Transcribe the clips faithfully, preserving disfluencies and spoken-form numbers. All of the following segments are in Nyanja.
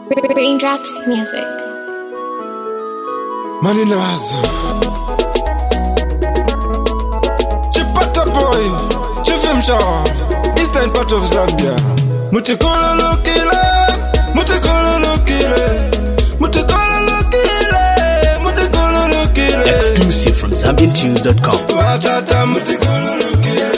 Raindrops Music. Maninazo Chipata boy Chifimsha Eastern part of Zambia Mutikolo lokile Mutikolo lokile Mutikolo lokile Mutikolo lokile Exclusive from Zambian Tunes dot com. Watata mutikolo lokile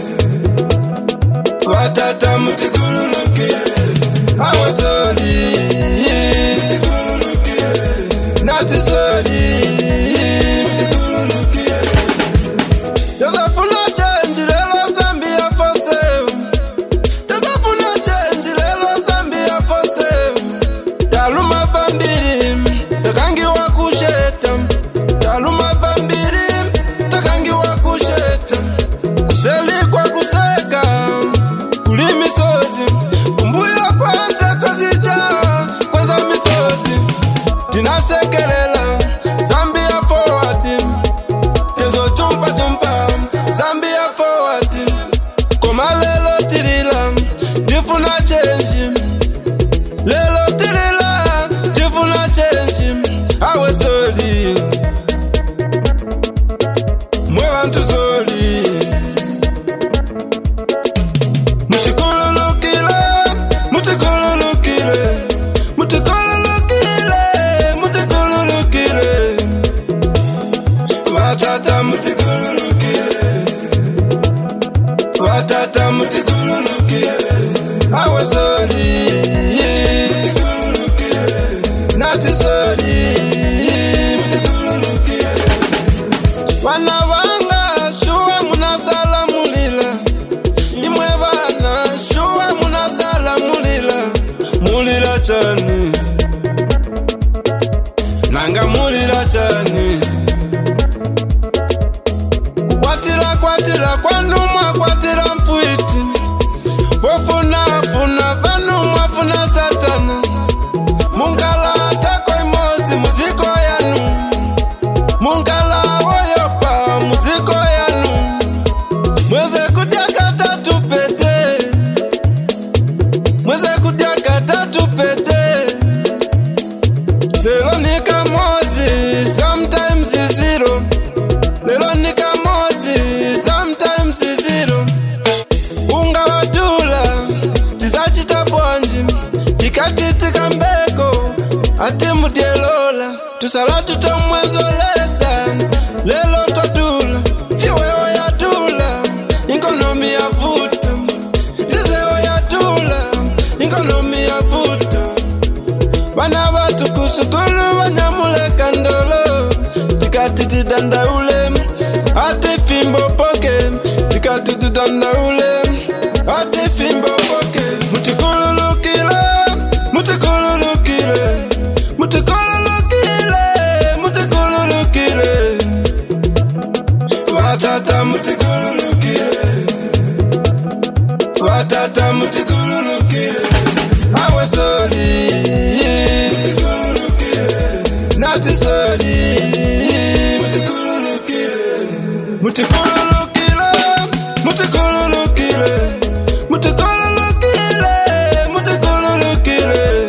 Watata mutikolo lokile Awasoli Mutikolo lokile Nati soli Mutikolo lokile Tazafuna change lelo Zambia for sale Tazafuna change lelo Zambia for sale Taluma bambiri Takangi wakusheta Taluma bambiri Takangi wakusheta Kuseli kwa kuseka Kulimi sozi Kumbuya kwanza kozija Kwanza misozi Tinasekelela Zambia forward Tezo jumpa jumpa Zambia forward Koma lelo tirila Difuna change Lelo tirila Difuna change Awe soli Mwe wantu soli Mutikolo lokile Mutikolo lokile Mutikolo lokile Mutikolo lokile Watata mutikolo lokile Watata mutikolo lokile Awe soli Mutikolo lokile Nati soli Mutikolo lokile Wana wanga shuwa munasala mulila Imwe wana shuwa munasala mulila Mulila chani Nanga mulila chani Kwatila kwatila kwanuma kwatila mfuiti Wofuna funa vanuma funa satana Mungala tako imozi muziko yanu Mungala woyopa muziko yanu Mweze kudiaka tatu pete Mweze kudiaka tatu pete Lelo nika mozi sometimes is zero Lelo nika mozi sometimes is zero Unga wadula tizachita bonji Tikati tikambeko ati mudielola Tusalatu tomwezolesa Lelo twadula Fiwewo ya dula Inkonomi ya vuta Tizewo ya dula Inkonomi ya vuta Wana watu kusukulu wanyamuleka ndolo Tikati tidanda ule Ati fimbo poke Tikati tidanda ule Ati fimbo poke Mutikolo lokile Mutikolo lokile Mutikolo lokile Mutikolo lokile Watata mutikolo lokile Watata mutikolo lokile Awe soli Mutikolo lokile Nati soli Mutikolo lokile Mutikolo lokile Mutikolo lokile Mutikolo lokile Mutikolo lokile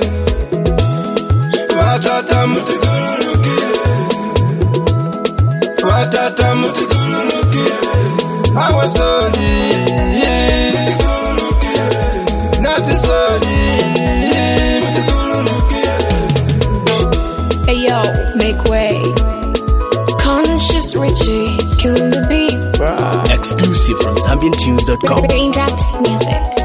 Watata mutikolo lokile Watata mutikolo lokile Awe soli Mutikolo lokile Nati soli Mutikolo lokile Ayo, make way. Conscious Richie, killing the beat, bro. Exclusive from Zambian Tunes dot com. Raindrops Music.